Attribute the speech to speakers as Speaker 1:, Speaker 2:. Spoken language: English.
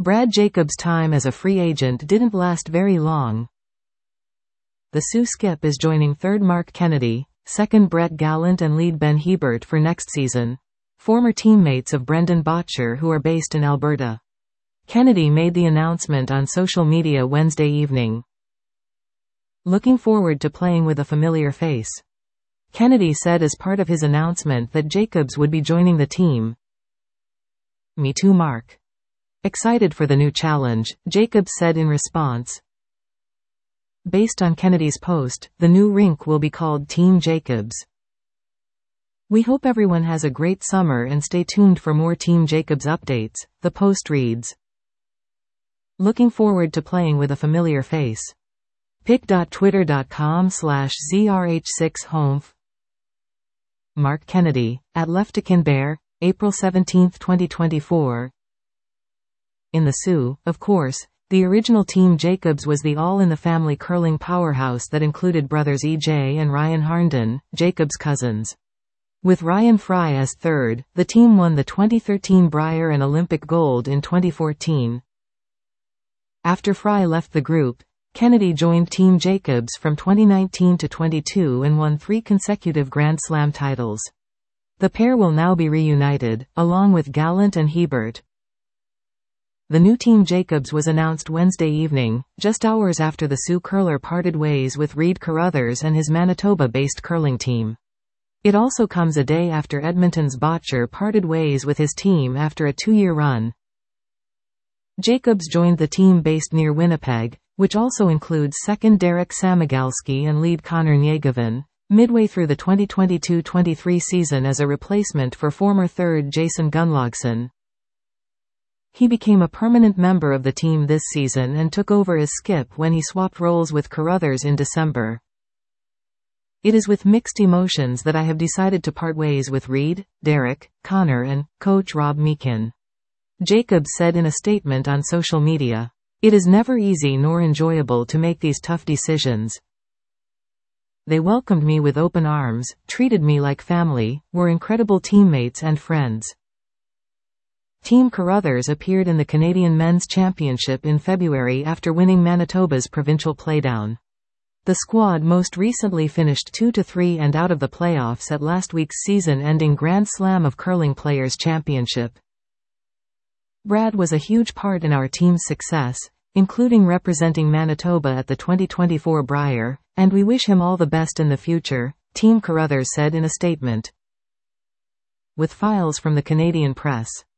Speaker 1: Brad Jacobs' time as a free agent didn't last very long. The Sioux skip is joining third Mark Kennedy, second Brett Gallant and lead Ben Hebert for next season, former teammates of Brendan Bottcher who are based in Alberta. Kennedy made the announcement on social media Wednesday evening. Looking forward to playing with a familiar face. Kennedy said as part of his announcement that Jacobs would be joining the team. Me too, Mark. Excited for the new challenge, Jacobs said in response. Based on Kennedy's post, the new rink will be called Team Jacobs. We hope everyone has a great summer and stay tuned for more Team Jacobs updates, the post reads. Looking forward to playing with a familiar face. pic.twitter.com/zrh6home. Mark Kennedy, at Leftican Bear, April 17, 2024. In the Sioux, of course, the original Team Jacobs was the all-in-the-family curling powerhouse that included brothers E.J. and Ryan Harnden, Jacobs' cousins. With Ryan Fry as third, the team won the 2013 Brier and Olympic gold in 2014. After Fry left the group, Kennedy joined Team Jacobs from 2019 to 22 and won 3 consecutive Grand Slam titles. The pair will now be reunited, along with Gallant and Hebert. The new Team Jacobs was announced Wednesday evening, just hours after the Sioux curler parted ways with Reid Carruthers and his Manitoba-based curling team. It also comes a day after Edmonton's Bottcher parted ways with his team after a 2-year run. Jacobs joined the team based near Winnipeg, which also includes second Derek Samigalski and lead Connor Nyegovan, midway through the 2022-23 season as a replacement for former third Jason Gunnlaugson. He became a permanent member of the team this season and took over as skip when he swapped roles with Carruthers in December. It is with mixed emotions that I have decided to part ways with Reid, Derek, Connor and coach Rob Meekin. Jacobs said in a statement on social media. It is never easy nor enjoyable to make these tough decisions. They welcomed me with open arms, treated me like family, were incredible teammates and friends. Team Carruthers appeared in the Canadian Men's Championship in February after winning Manitoba's provincial playdown. The squad most recently finished 2-3 and out of the playoffs at last week's season-ending Grand Slam of Curling Players Championship. Brad was a huge part in our team's success, including representing Manitoba at the 2024 Brier, and we wish him all the best in the future, Team Carruthers said in a statement. With files from the Canadian press.